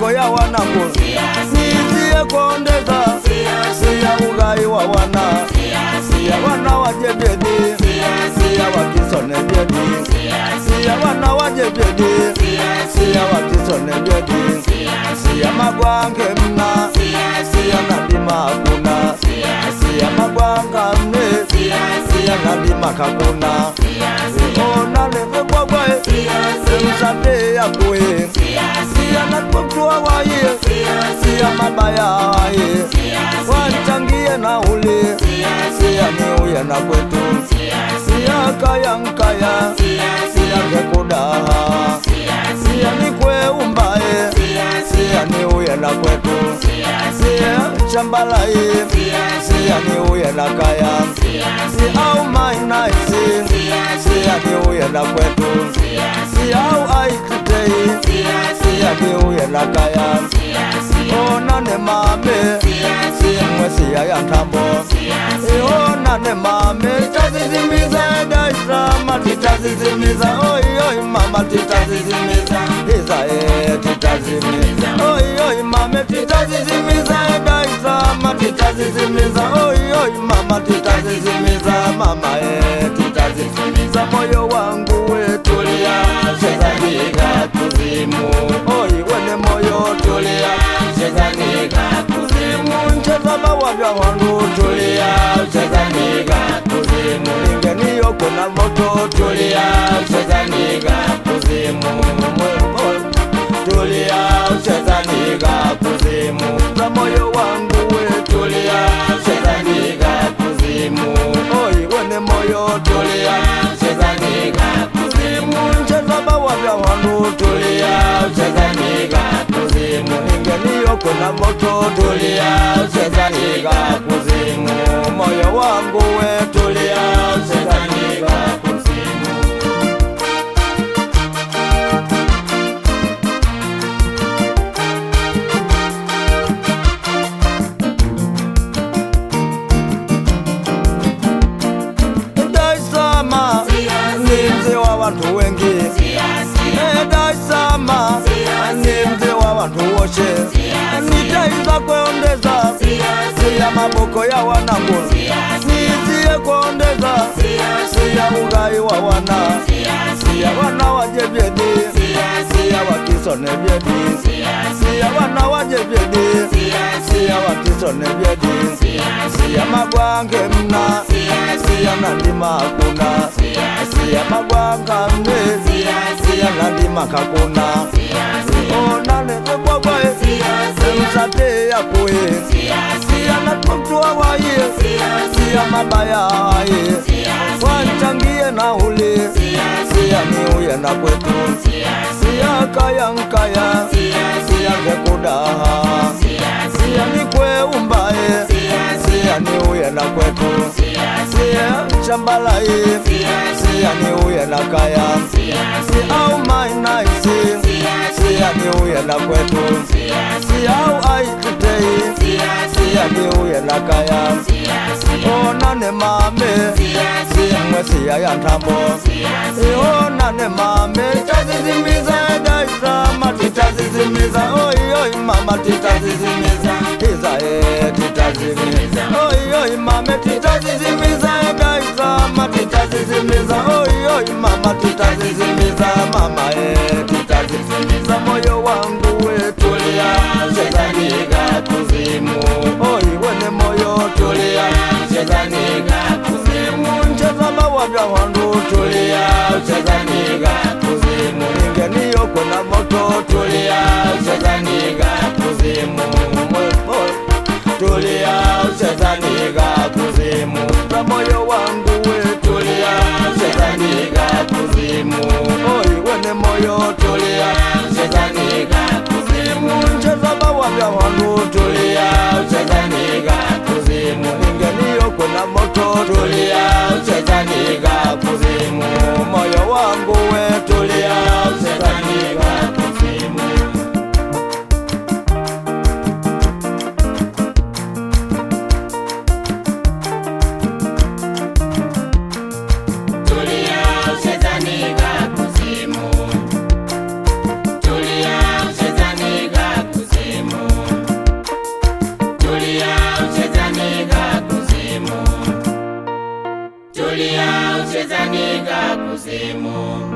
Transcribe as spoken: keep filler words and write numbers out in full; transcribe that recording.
maboko ya wanangu, nizie kuondeza siya ugai wa wana, siya wana wajebedi, siya wakisone bedi, siya wana wajebedi, siya wakisone bedi, siya magwange mna, siya nadima hakuna, siya magwanga mne, siya nadima kakuna, ona leve kwa kwa msate ya kwe, siya natuwa waye, siya mabaya waye, wanchangie na uli, siya ni uye na kwetu, siya kaya nkaya, siya kekudaha, siya ni kwe umbaye, siya ni uye na kwetu, siya chambalaye, siya ni uye na kaya, siya au mainaisi, siya ni uye na kwetu, siya au aikitei, siya ni uye na kaya, ona ne mame, siya mwesi ya yantambo, ona ne mame, tazizimiza daisa, matitazizimiza, oi oi mama titazizimiza, iza e titazimiza, oi oi mame titazizimiza daisa, matitazizimiza, oi oi mama titazizimiza, mama e titazizimiza, moyo wangu we tulia, shezanika kuzimu, oi wene moyo tulia, shezanika kuzimu, nchezama wavya wangu tulia, shezanika kuzimu, ingeni yoko na moto tulia, shezanika kuzimu, tulia, shezanika kuzimu, za moyo wangu we tulia, shezanika kuzimu, oi wene moyo tulia, shezanika kuzimu, nchezama wavya wangu tulia, shezanika kuzimu, ingeni yoko na moto tulia, shezanika kuzimu, moyo wangu we tulia, shezanika kuzimu. Daisama ni mzee wa watu wengi, Daisama ni mzee wa watu wote, nitaiza kuondeza siya maboko ya wanangu, nizie kuondeza siya ugai wa wana, siya wana wajebedi, siya wakisone bedi, siya wana wajebedi, siya wakisone bedi, siya magwange mna, siya nandima hakuna, siya magwanga mne, siya nandima kakuna, ona leve kwa kwa msate ya kwe, siya natuwa waye, siya mabaya waye, wanchangie na uli, siya ni uye na kwetu, siya kaya nkaya, siya kekudaha, siya ni kwe umbaye, siya ni uye na kwetu, siya chambalaye, siya ni uye na kaya, siya au mainaisi, siya ni uye na kwetu, siya au aikitei, siya ni uye na kaya, ona ne mame, siya mwesi ya yantambo, ona ne mame, tazizimiza daisa, matitazizimiza, oi oi mama titazizimiza, iza e titazizimiza, oi oi mame titazizimiza daisa, matitazizimiza, oi oi mama titazizimiza, mama e titazizimiza, moyo wangu we tulia, shezanika kuzimu, oi wene moyo tulia, shezanika kuzimu, nchezama wavya wangu tulia, shezanika kuzimu, ingeni yoko na moto tulia, shezanika kuzimu, tulia, shezanika kuzimu, za moyo wangu we tulia, shezanika kuzimu, oi wene moyo tulia, shezanika kuzimu, nchezama wavya wangu tulia, shezanika kuzimu, ingeni yoko na moto tulia, shezanika kuzimu, moyo wangu we tulia, shezanika shetani ga kuzimu.